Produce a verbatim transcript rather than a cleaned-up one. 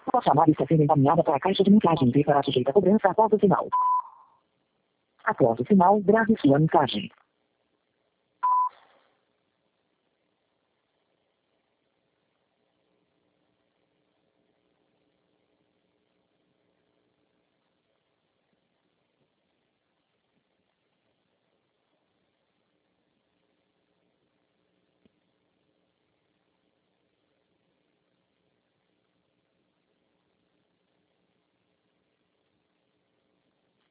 A chamada está sendo encaminhada para a caixa de mensagens e será sujeita a cobrança após o sinal. Após o sinal, grave sua mensagem.